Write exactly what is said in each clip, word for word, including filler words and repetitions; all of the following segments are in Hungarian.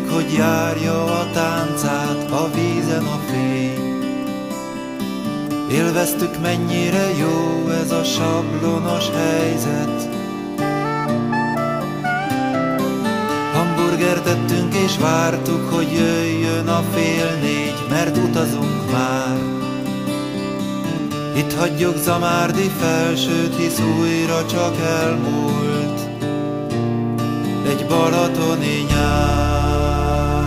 nézzük, hogy járja a táncát a vízen a fény. Élveztük, mennyire jó ez a sablonos helyzet. Hamburgert ettünk és vártuk, hogy jöjjön a fél négy, mert utazunk már. Itt hagyjuk Zamárdi Felsőt, hisz újra csak elmúlt egy balatoni nyár.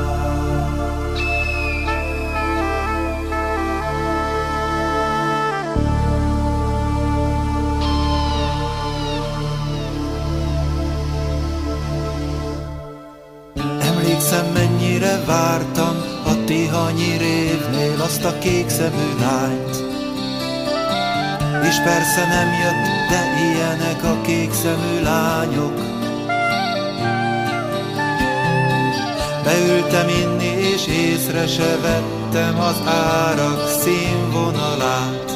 Emlékszem, mennyire vártam a Tihanyi révnél azt a kékszemű lányt. És persze nem jött, de ilyenek a kékszemű lányok. Beültem inni, és észre se vettem az árak színvonalát.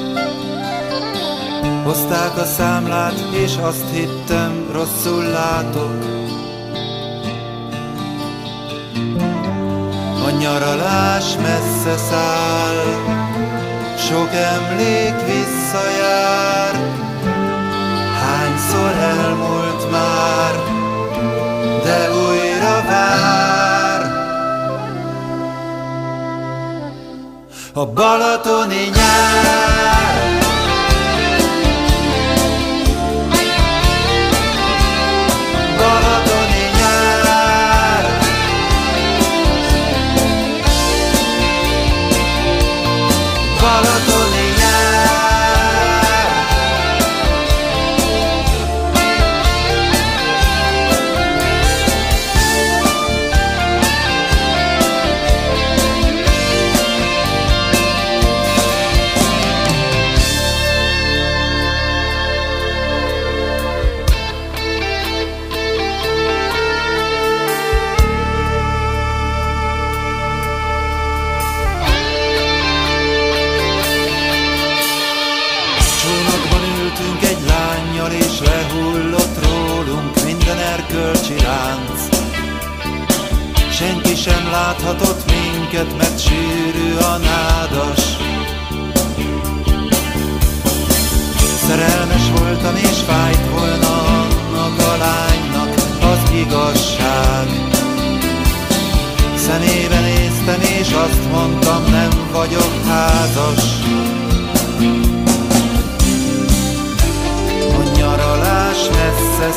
Hozták a számlát, és azt hittem, rosszul látok. A nyaralás messze száll, sok emlék visszajár. Hányszor elmúlt már, de újra vár. A balatoni nyár. Balatoni nyár. Balatoni nyár. Egy lánnyal, és lehullott rólunk minden erkölcsi lánc. Senki sem láthatott minket, mert sűrű a nádas. Szerelmes voltam, és fájt volna annak a lánynak az igazság. Szemébe néztem, és azt mondtam, nem vagyok házas. A nyaralás messze